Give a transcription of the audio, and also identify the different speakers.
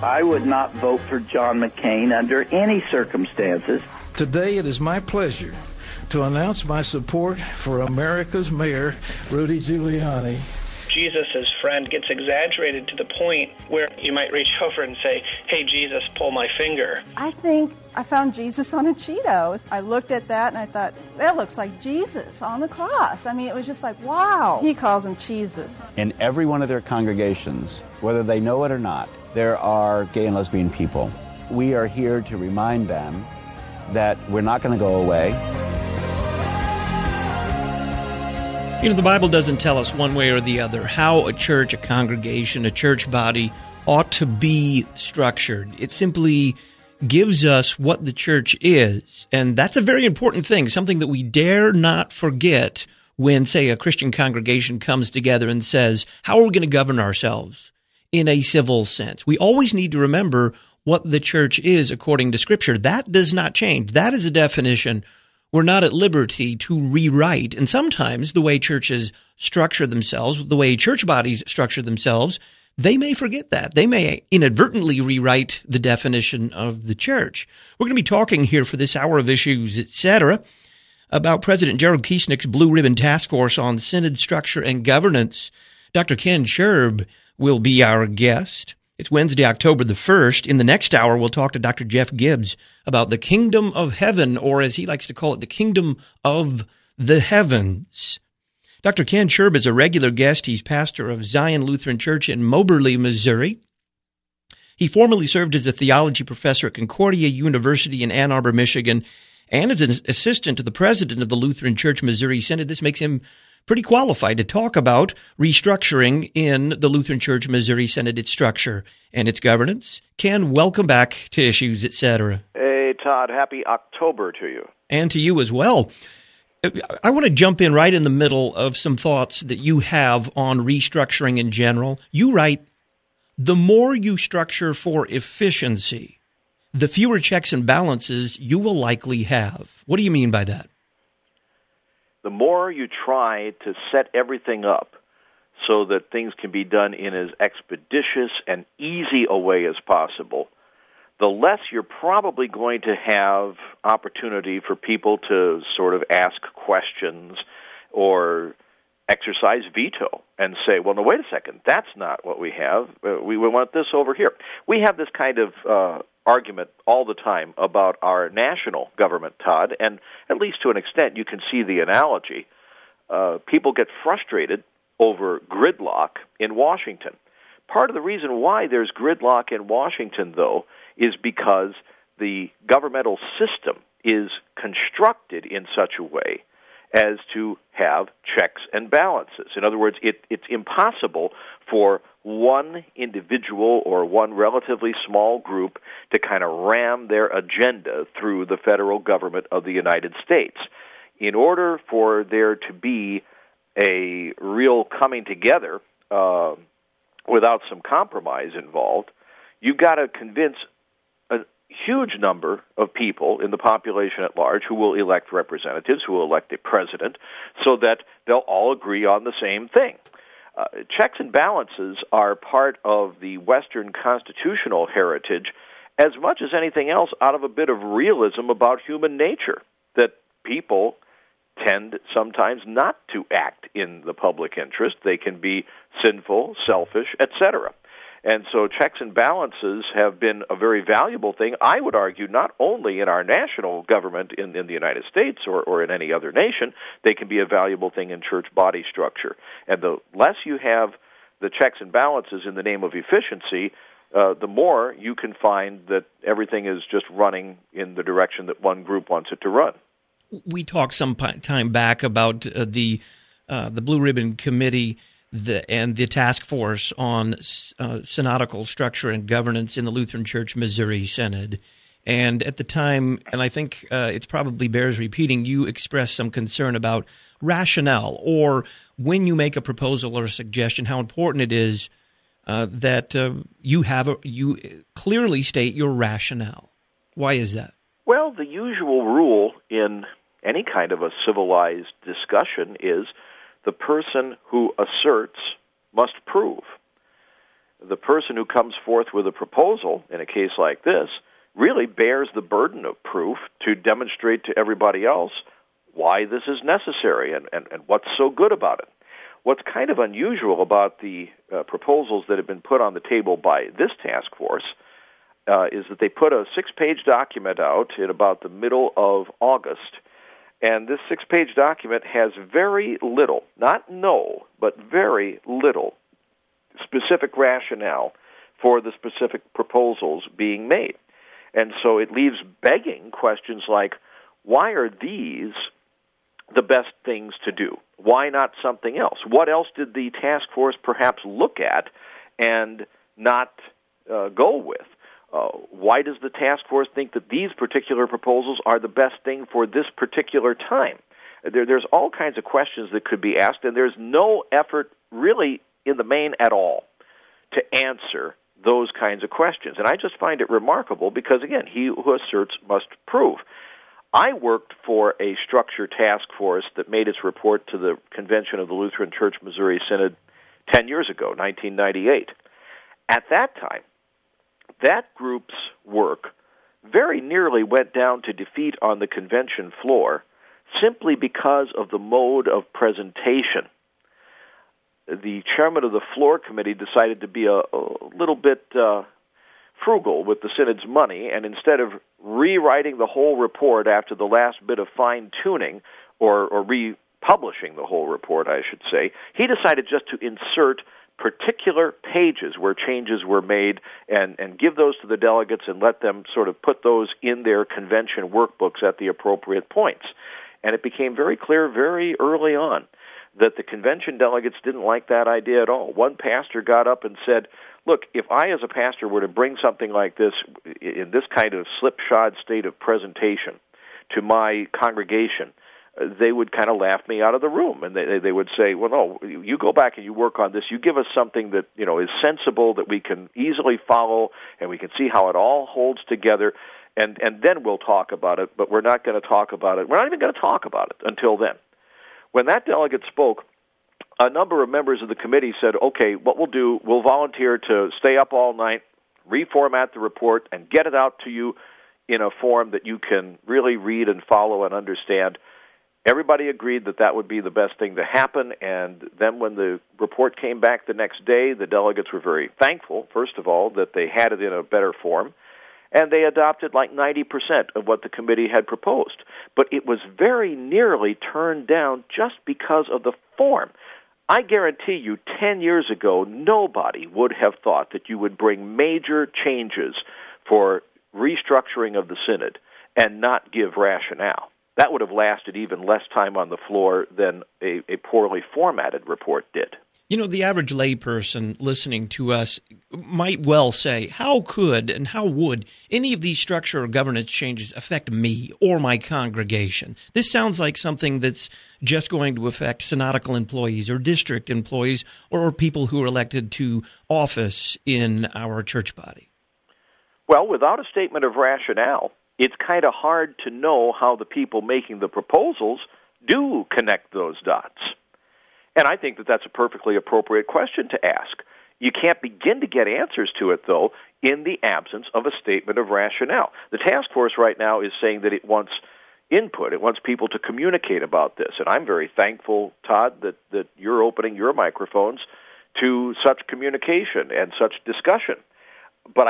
Speaker 1: I would not vote for John McCain under any circumstances.
Speaker 2: Today it is my pleasure to announce my support for America's Mayor, Rudy Giuliani.
Speaker 3: Jesus' friend gets exaggerated to the point where you might reach over and say, "Hey, Jesus, pull my finger."
Speaker 4: I think I found Jesus on a Cheeto. I looked at that and I thought, that looks like Jesus on the cross. I mean, it was just like, wow. He calls him Jesus.
Speaker 5: In every one of their congregations, whether they know it or not, there are gay and lesbian people. We are here to remind them that we're not going to go away.
Speaker 6: You know, the Bible doesn't tell us one way or the other how a church, a congregation, a church body ought to be structured. It simply gives us what the church is, and that's a very important thing, something that we dare not forget when, say, a Christian congregation comes together and says, how are we going to govern ourselves in a civil sense? We always need to remember what the church is according to Scripture. That does not change. That is a definition we're not at liberty to rewrite. And sometimes the way churches structure themselves, the way church bodies structure themselves, they may forget that. They may inadvertently rewrite the definition of the church. We're going to be talking here for this hour of Issues, Etc., about President Gerald Kiesnick's Blue Ribbon Task Force on Synod Structure and Governance. Dr. Ken Scherb will be our guest. It's Wednesday, October the 1st. In the next hour, we'll talk to Dr. Jeff Gibbs about the Kingdom of Heaven, or as he likes to call it, the Kingdom of the Heavens. Dr. Ken Scherb is a regular guest. He's pastor of Zion Lutheran Church in Moberly, Missouri. He formerly served as a theology professor at Concordia University in Ann Arbor, Michigan, and as an assistant to the president of the Lutheran Church Missouri Synod. This makes him pretty qualified to talk about restructuring in the Lutheran Church Missouri Synod, its structure and its governance. Ken, welcome back to Issues, Etc.
Speaker 7: Hey, Todd, happy October to you.
Speaker 6: And to you as well. I want to jump in right in the middle of some thoughts that you have on restructuring in general. You write, the more you structure for efficiency, the fewer checks and balances you will likely have. What do you mean by that?
Speaker 7: The more you try to set everything up so that things can be done in as expeditious and easy a way as possible, the less you're probably going to have opportunity for people to sort of ask questions or exercise veto and say, well, no, wait a second, that's not what we have. We want this over here. We have this kind of argument all the time about our national government, Todd, and at least to an extent you can see the analogy. People get frustrated over gridlock in Washington. Part of the reason why there's gridlock in Washington, though, is because the governmental system is constructed in such a way as to have checks and balances. In other words, it's impossible for one individual or one relatively small group to kind of ram their agenda through the federal government of the United States. In order for there to be a real coming together without some compromise involved, you've got to convince a huge number of people in the population at large who will elect representatives, who will elect a president, so that they'll all agree on the same thing. Checks and balances are part of the Western constitutional heritage as much as anything else out of a bit of realism about human nature, that people tend sometimes not to act in the public interest. They can be sinful, selfish, etc. And so checks and balances have been a very valuable thing, I would argue, not only in our national government in the United States or in any other nation. They can be a valuable thing in church body structure. And the less you have the checks and balances in the name of efficiency, the more you can find that everything is just running in the direction that one group wants it to run.
Speaker 6: We talked some time back about the Blue Ribbon Committee and the task force on synodical structure and governance in the Lutheran Church Missouri Synod. And at the time, and I think it probably bears repeating, you expressed some concern about rationale, or when you make a proposal or a suggestion, how important it is that you clearly state your rationale. Why is that?
Speaker 7: Well, the usual rule in any kind of a civilized discussion is the person who asserts must prove. the person who comes forth with a proposal in a case like this really bears the burden of proof to demonstrate to everybody else why this is necessary and what's so good about it. What's kind of unusual about the proposals that have been put on the table by this task force is that they put a 6-page document out in about the middle of August, and this 6-page document has very little, not no, but very little specific rationale for the specific proposals being made. And so it leaves begging questions like, why are these the best things to do? Why not something else? What else did the task force perhaps look at and not go with? Why does the task force think that these particular proposals are the best thing for this particular time? There's all kinds of questions that could be asked, and there's no effort really in the main at all to answer those kinds of questions. And I just find it remarkable because, again, he who asserts must prove. I worked for a structure task force that made its report to the Convention of the Lutheran Church Missouri Synod 10 years ago, 1998. At that time, that group's work very nearly went down to defeat on the convention floor simply because of the mode of presentation. The chairman of the floor committee decided to be a little bit frugal with the synod's money, and instead of rewriting the whole report after the last bit of fine-tuning, or republishing the whole report, I should say, he decided just to insert particular pages where changes were made and give those to the delegates and let them sort of put those in their convention workbooks at the appropriate points. And it became very clear very early on that the convention delegates didn't like that idea at all. One pastor got up and said, look, if I as a pastor were to bring something like this in this kind of slipshod state of presentation to my congregation, they would kind of laugh me out of the room, and they would say, well, no, you go back and you work on this. You give us something that, you know, is sensible, that we can easily follow, and we can see how it all holds together, and then we'll talk about it, but we're not going to talk about it. We're not even going to talk about it until then. When that delegate spoke, a number of members of the committee said, okay, what we'll do, we'll volunteer to stay up all night, reformat the report, and get it out to you in a form that you can really read and follow and understand. Everybody agreed that that would be the best thing to happen, and then when the report came back the next day, the delegates were very thankful, first of all, that they had it in a better form, and they adopted like 90% of what the committee had proposed. But it was very nearly turned down just because of the form. I guarantee you 10 years ago, nobody would have thought that you would bring major changes for restructuring of the synod and not give rationale. That would have lasted even less time on the floor than a poorly formatted report did.
Speaker 6: You know, the average layperson listening to us might well say, how could and how would any of these structure or governance changes affect me or my congregation? This sounds like something that's just going to affect synodical employees or district employees or people who are elected to office in our church body.
Speaker 7: Well, without a statement of rationale, it's kind of hard to know how the people making the proposals do connect those dots. And I think that that's a perfectly appropriate question to ask. You can't begin to get answers to it, though, in the absence of a statement of rationale. The task force right now is saying that it wants input. It wants people to communicate about this. And I'm very thankful, Todd, that you're opening your microphones to such communication and such discussion. But